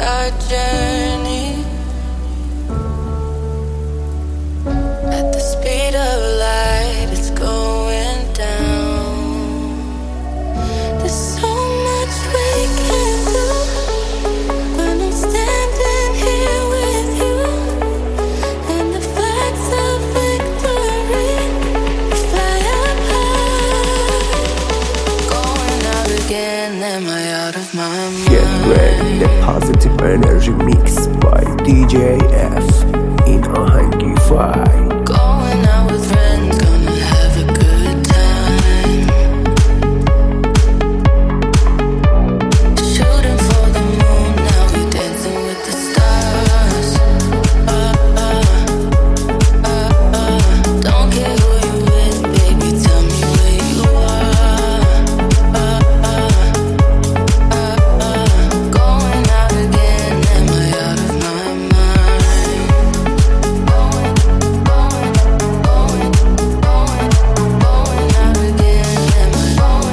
our journey at the speed of light. It's going down. There's so much we can do when I'm standing here with you, and the flags of victory fly up high. Going out again, am I out of my mind? Get ready, the positive energy mix by DJ F in Ahangify. Going out with friends, gonna have a good time. Shooting for the moon, now we dancing with the stars. Don't care who you with, baby, tell me where you are. Going out again, am I out of my mind? Going out again, am I going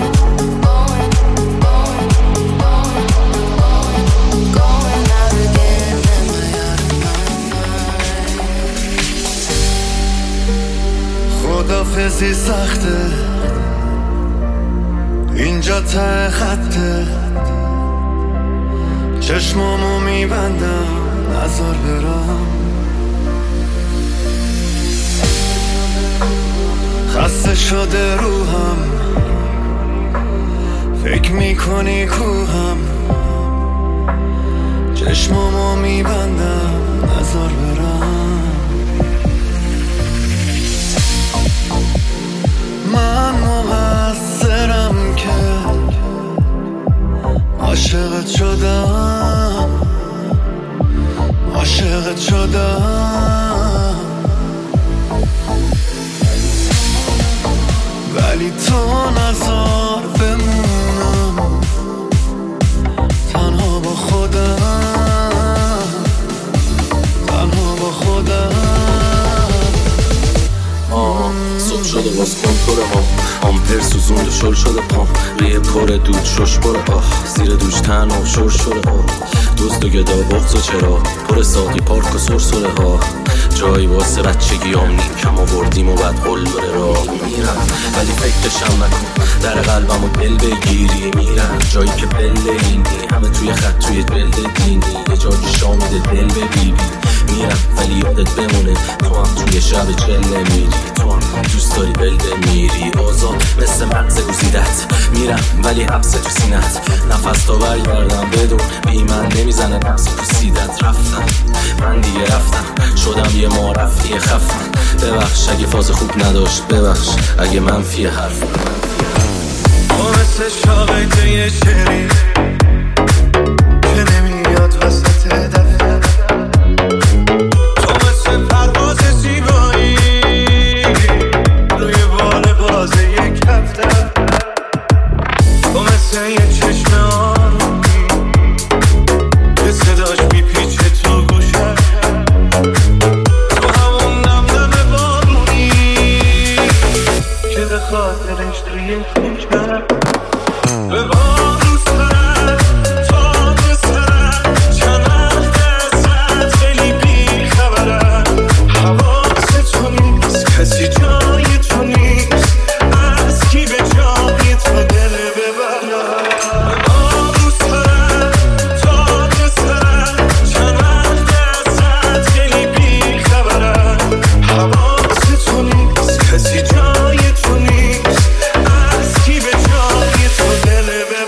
out again, am I out of my mind? خدافزی سخته اینجا ته خطه چشمامو میبندم نزار برم خسته شده روحم فکر میکنی کوهم چشمامو میبندم نزار برم من مقصرم که عاشقت شدم عاشقت شدم ولی تو نزار بمونم تنها با خودم تنها با خودم صبح شده باز کنتور ما آمپر سوزونده شل شده پام ریه پر دود شش پر زیر دوش تن و شور شده دوست و گدا بغض و چرا پر ساقی پارک و سرسره ها جایی واسه بچگی نیم کم آوردیم و بعد قل بره را میرم ولی فکرشم نکن در قلبم و دل بگیری میرم جایی که بله اینی همه توی خط توی دل دینی یه جایی شامیده دل ببیبی میرم ولی یادت بمونه تو هم توی شب چله میری تو هم دوست داری بل بمیری آزاد مثل مغز گزیدت میرم ولی حبس تو سینت نفس تا برگردم بدون بی من نمیزنه نفس تو سیدت رفتم من دیگه رفتم شدم یه معرفی خفن ببخش اگه فاز خوب نداشت ببخش اگه منفی حرف تو مثل شاقه یه شعری که نمیاد وسط دفعه تو مثل پرواز زیبایی روی بال بازه یک هفته تو مثل یه چشم آرومی که صداش میپیچه تو گوشه تو همون نمنم بارونی که به خاطرش توی کوچه به بارون سرد تا به سرد چند دستت خیلی بی خبرم حواس تو نیست کسی جای تو نیست از کی به جای تو دل ببرم به بارون سرد تا به سرد چند دستت خیلی بی خبرم حواس تو نیست کسی جای تو نیست از کی به جای تو دل ببرم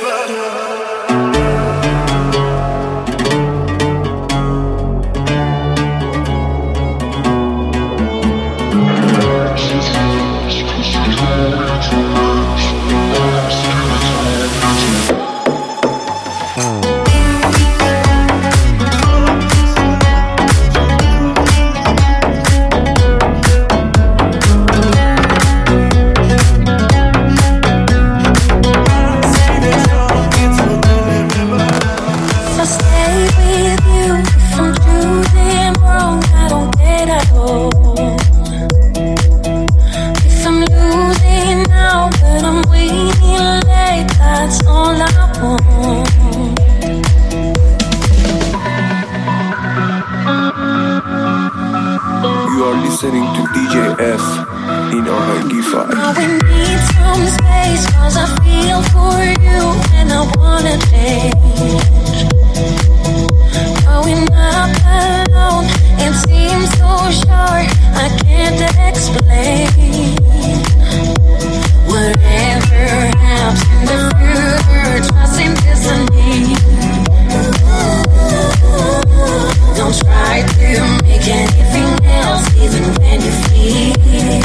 listening to DJ F in آهنگی فایل. Now we need some space, cause I feel for you and I wanna change. Growing up alone, it seems so short, I can't explain. Whatever happens in the future, trust in destiny. Don't try to make anything else, even when you feel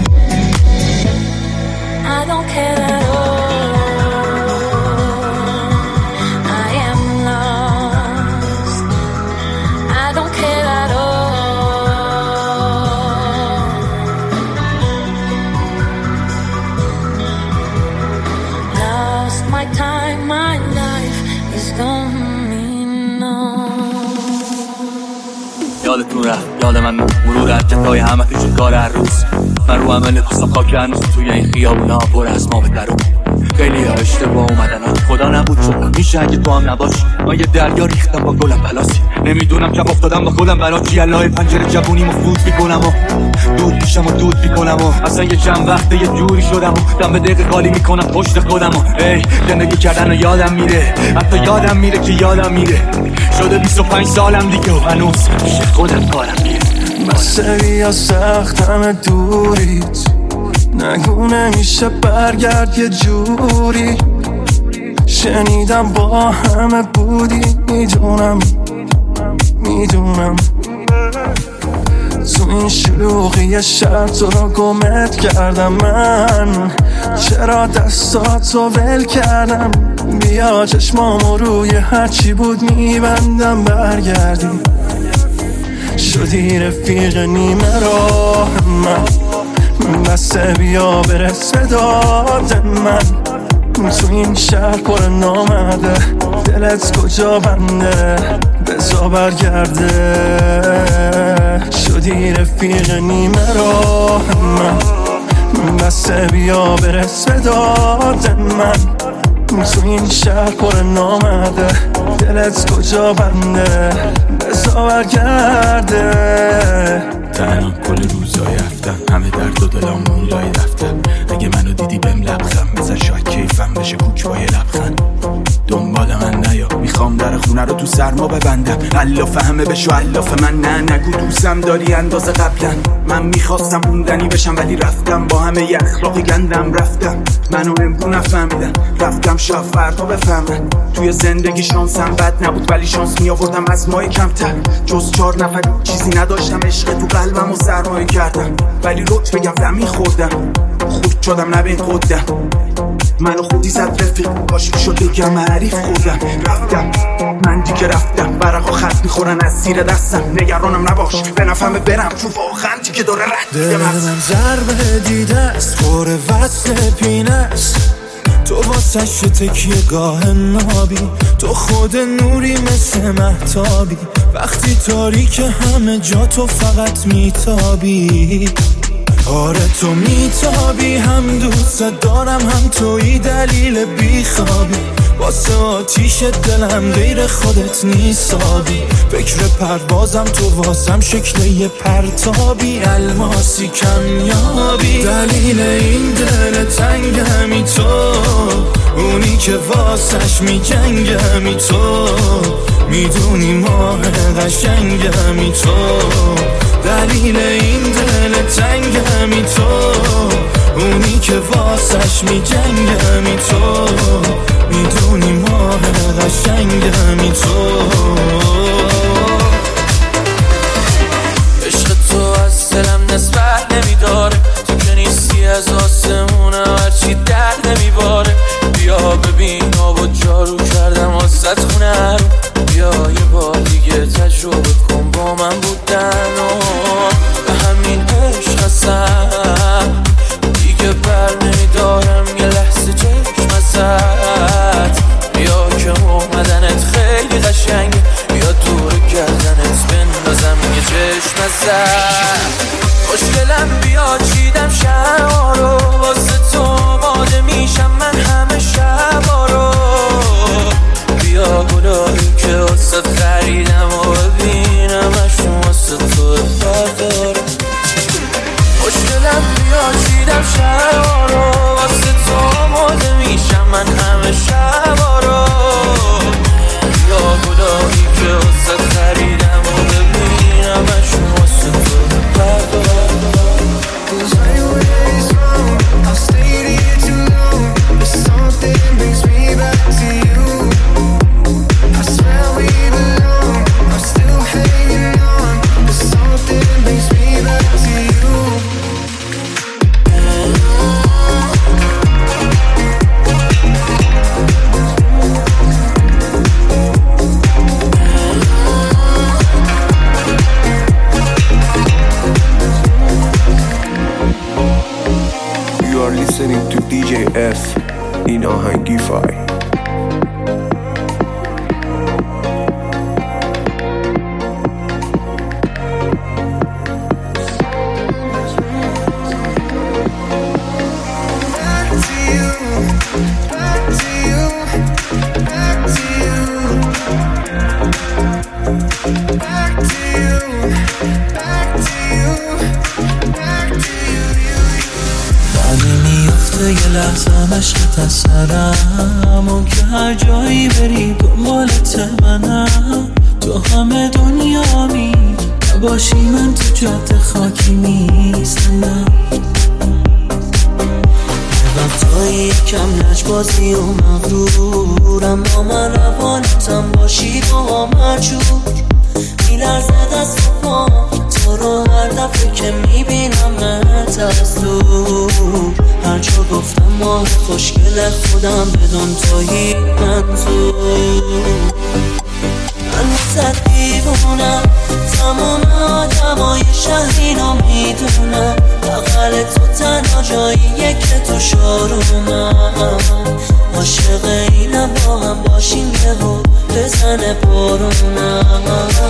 I don't care at all. I am lost. I don't care at all. Lost my time, my life is gone. یادتون رفت یاد من مرور حرکت‌های همه پیش کار هر روز من رو عمل پسا خاک هنوز توی این خیابونا پر از ما به درون خیلی ها اشتباه اومدن ها خدا نبود شدم میشه اگه تو هم نباشی من یه دریا ریختم با گلم بلاسی نمیدونم کم افتادم با خودم برا چی الهی پنجره جوونیمو فوت میکنم و دود میشم و دود میکنم و اصلا یه چند وقته یه جوری شدم و دم به دقیقه خالی میکنم پشت خودم و ای زندگی کردن و یادم میره حتی یادم میره که یادم میره شده 25 سالم دیگه و هنوز میشه خودم کارم میره بسه یا سختم دوریت نگو نمیشه برگرد یه جوری شنیدم با همه بودی میدونم تو این شلوغی شب تو رو گمت کردم من چرا دستاتو ول کردم بیا چشمامو روی هرچی بود میبندم برگردی شدی رفیق نیمه راه من بسه بیا برس به داد من تو این شهر پر نامده دلت کجا بنده بزا برگرده شدی رفیق نیمه راه من بسه بیا برس به داد من تو این شهر پر نامده دلت کجا بنده بزا برگرده تنها کل روزای هفتم همه درد و دلامون لای دفتر اگه منو دیدی بهم لبخند بزن شاید کیفم بشه کوک با یه لبخند دنبال من نیا میخوام در خونه رو تو سرما ببندم علاف همه بشو علاف من نه نگو دوستم داری اندازه قبلا من میخواستم موندنی بشم ولی رفتم با همه ی اخلاقی گندم رفتم منو امرو نفهمیدن رفتم شاید فردا بفهمن توی زندگی شانسم بد نبود ولی شانس میآوردم از مای کمتر جز 4 نفر چیزی نداشتم عشق تو قلبم و سرمایه کردم ولی روت بگم دمی خوردم خود شدم نبین قدم منو خودی زد رفیق باشی شد بگم عریف خوردم رفتم من دیگه رفتم برقا خط میخورن از زیر دستم نگرانم نباش به نفهمه برم چون واقعا دیگه داره رد دیدم من ضربه دیده است خوره وصل پینه است تو واسش تکیه گاه نابی تو خود نوری مثل مهتابی وقتی تاریک همه جا تو فقط میتابی آره تو میتابی هم دوست دارم هم توی دلیل بیخوابی واسه آتیش دلم غیر خودت نیسابی فکر پروازم تو واسم شکل یه پرتابی الماسی کمیابی دلیل این دل تنگمی تو اونی که واسش میجنگمی تو میدونی ماه قشنگمی تو دلیل این دل تنگمی تو اونی که واسش میجنگمی تو میدونی ماه قشنگمی تو عشق تو از دلم نسبت نمیداره تو که نیستی از آسمونه هرچی در نمیباره بیا ببین آب و جارو کردم واسه خونه رو بیا یه بار دیگه تجربه کن با من بودن و به همین عشق هستم دیگه بر نمیدارم یه لحظه چشم ازم آهنگیفای. یه لحظه مشقت از سرم و که هر جایی بری دنبالت منم. تو همه دنیامی نباشی من تو جاده خاکی میزنم. وقتایی کم لجبازی و مغرورم با من روانتم باشی با مجور. میلرزه دست و پا تو رو هر دفعه که میبینمت از دور. هر جا گفتم ماه خوشگل خودم بدون تویی منظور. من واسه دیوونم تمام آدمای شهر اینو میدونم. بغل تو تنها جاییه که تو شارومم. عاشق اینم با هم باشیم یهو بزنه بارونم.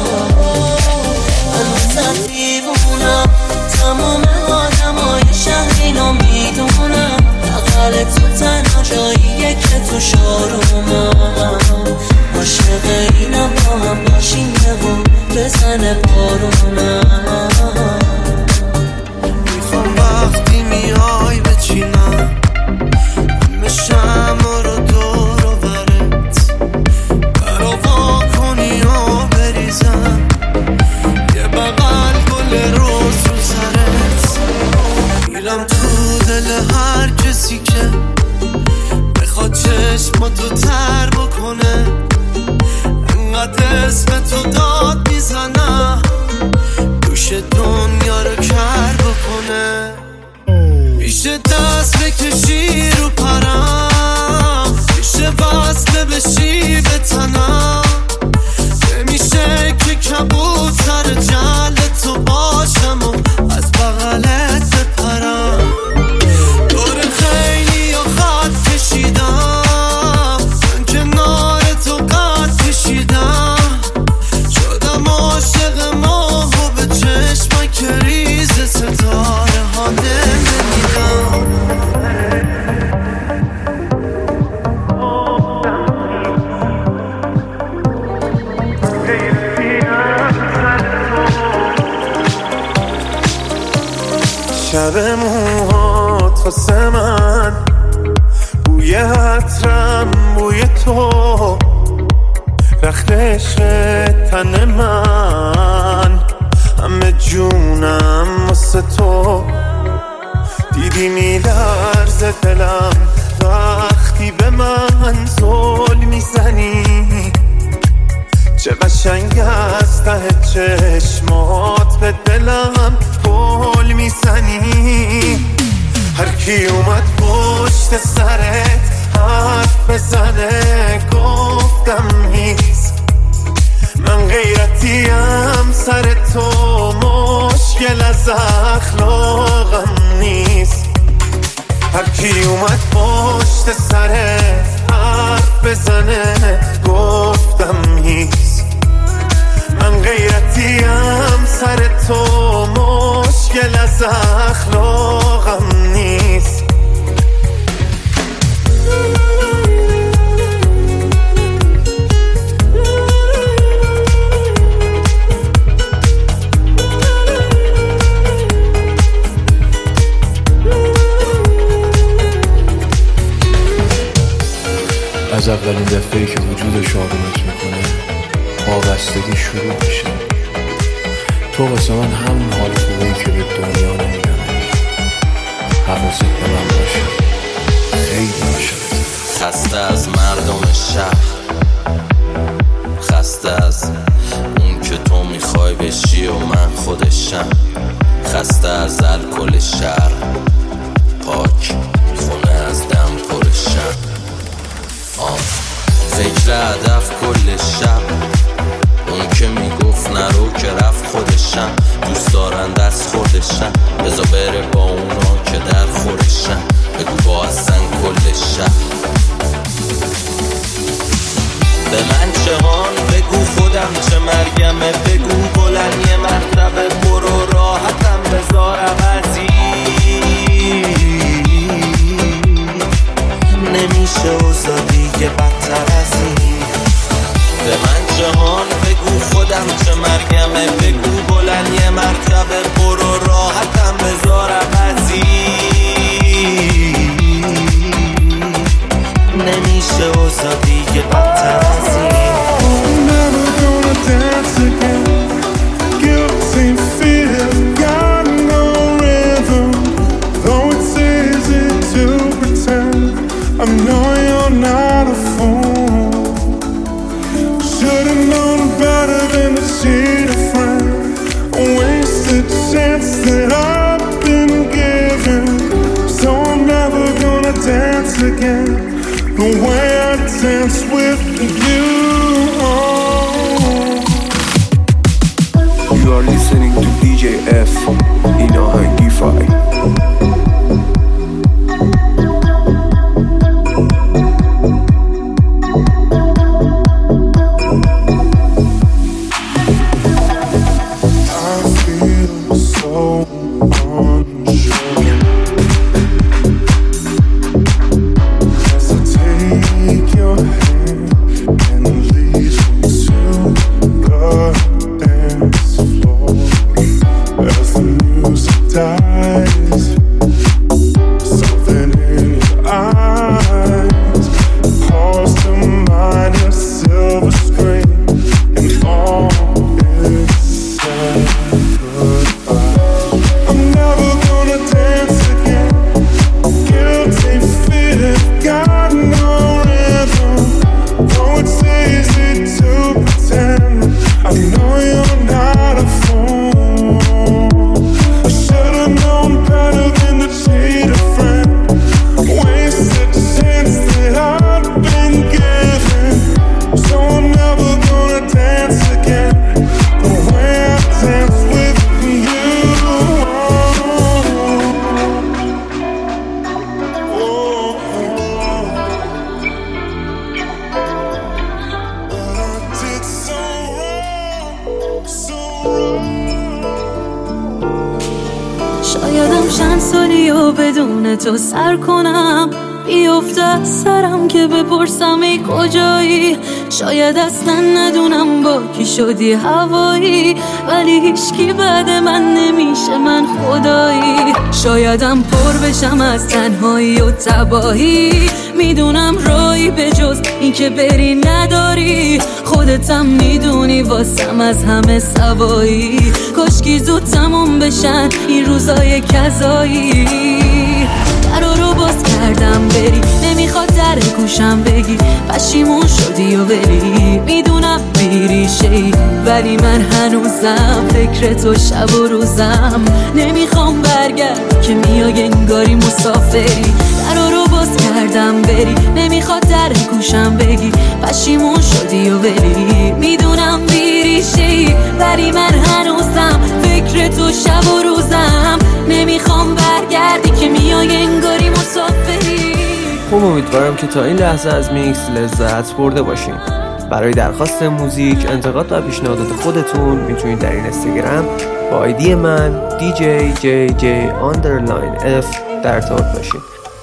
من واسه دیوونم تمام آدمای شهر اینو میدونم. بغل تو تنها جاییه که تو شارومم. عاشق اینم با هم باشیم یهو بزنه بارونم. میخوام وقتی میای بچینم همه شمع رو دور و برت برا کنی و بریزم. یه بغل گل روز رو سرت میرم تو دل هر کسی که بخواد چشماتو تر بکنه. انقدر اسم تو داد میزنم دوش دنیا رو کر بکنه. میشه دست بکشی رو پرم، میشه وصله بشی به تنم. نمیشه که کبوتر جل تو باشم و از بغلت بپرم. دور خیلی و خط کشیدم من کنار تو قد کشیدم. شدم عاشق ماه و به چشمک ریز ستاره ها نمیدم. شب موهات واسه من بوی عطرم بوی تو. رخت عشق تن من همه جونم واسه تو. دیدی میلرزه دلم وقتی به من زل میزنی. چه قشنگ از ته چشمات به دلم گل میزنی. هر کی اومد پشت سرت حرف بزنه گفتم نیست. من غیرتیم سر تو مشکل از اخلاقم نیست. هر کی اومد پشت سرت حرف بزنه گفتم نیست. من غیرتیم سر تو مشکل از اخلاقم نیست. از اولین دفعه‌ای که وجودش آرومت میکنه وابستگی شروع میشه. تو واسه من همون حال خوبه‌ای که به دنیا نمیدمش. حواست به من باشه، خیلی عاشقت. خسته از مردم شهر، خسته از اون که تو میخوای بشی و من خودشم. خسته از الکل شهر پاک خونه از دم پرشم. فکر هدف کل شب اون که میگفت نرو که رفت خودشم. دوست دارن دست خودشم بذار بره با اونا که در خورشم. بگو با اصلا کل شب خودم چه مرگمه بگو بلند یه مرتبه برو راحتم بذار عوضی نمیشه اوضاع دیگه بدتر از این به من جهان بگو خودم چه مرگمه بگو بلند یه مرتبه برو راحتم بذار عوضی نمیشه اوضاع دیگه بدتر از این Never gonna dance again. Guilty fear got no rhythm. Though it's easy to pretend, I know you're not a fool. Should've known better than to cheat a friend. A wasted chance that I've been given. So I'm never gonna dance again the way I dance with you. You are listening to DJ F in Ahangify. I feel so unsure as I take your hand and lead you to the dance floor. As the music dies, something in your eyes calls to mind your silver screen, and all is said goodbye. I'm never gonna dance again. Guilty feet got no rhythm. Though it's easy to pretend, I know you're not a fool. I should've known better than to cheat a friend. Wasted chance that I've been given. So I'm never gonna dance again the way I dance with you. But I did so wrong, so wrong. شایدم چند سالی و بدون تو سر کنم بیفته از سرم که بپرسم ای کجایی شاید اصلا ندونم با کی شدی هوایی ولی هیچکی بعد من نمیشه من خدایی شایدم پر بشم از تنهایی و تباهی میدونم رایی به جز این که بری نداری خودتم میدونی واسم از همه سوایی کاشکی زود تموم بشن این روزای کذایی درا رو باز کردم بری نمیخواد در گوشم بگی پشیمون شدی و بری میدونم بیریشه‌ای ولی من هنوزم فکر تو شب و روزم نمیخوام برگرد که میای انگاری مسافری درا رو باز کردم بری نمیخواد در گوشم بگی پشیمون شدی و بری میدونم بیریشه‌ای ولی من هنوزم فکر تو شب و روزم نمیخوام برگردی که میای انگاری مسافری خب امیدوارم که تا این لحظه از میکس لذت برده باشین. برای درخواست موزیک، انتقاد و پیشنهادات خودتون میتونید در این اینستاگرام با آیدی من DJJJ_F در ارتباط باشین.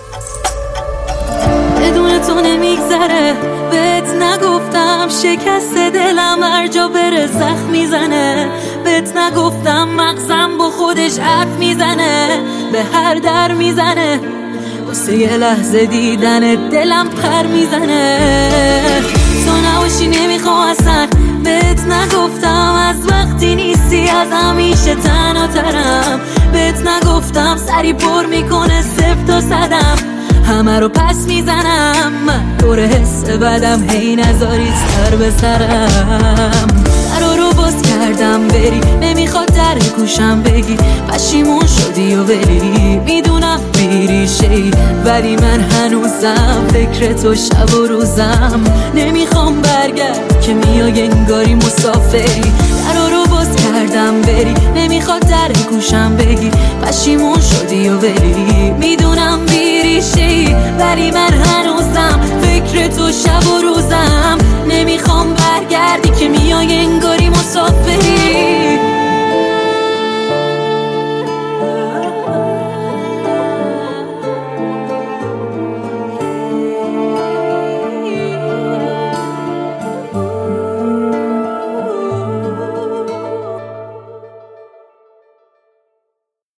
بدون تو نمیگذره بهت نگفتم شکست دلم هر جا بره زخم میزنه بهت نگفتم مغزم با خودش حرف میزنه به هر در میزنه واسه یه لحظه دیدن دلم پر میزنه تو نباشی نمیخوام اصلا بهت نگفتم از وقتی نیستی از همیشه تنها ترم بهت نگفتم سری پر میکنه 0 تا 100 همه رو پس میزنم من دور حس بدم هی نذاری سر به سرم درا رو باز کردم بری نمیخواد در گوشم بگی پشیمون شدی و بری میدونم بیریشه‌ای ولی من هنوزم فکر تو شب و روزم نمیخوام برگرد که میای انگاری مسافری درا رو باز کردم بری نمیخواد در گوشم بگی پشیمون شدی و بری میدونم بیریشه‌ای ولی من هنوزم فکر تو شب و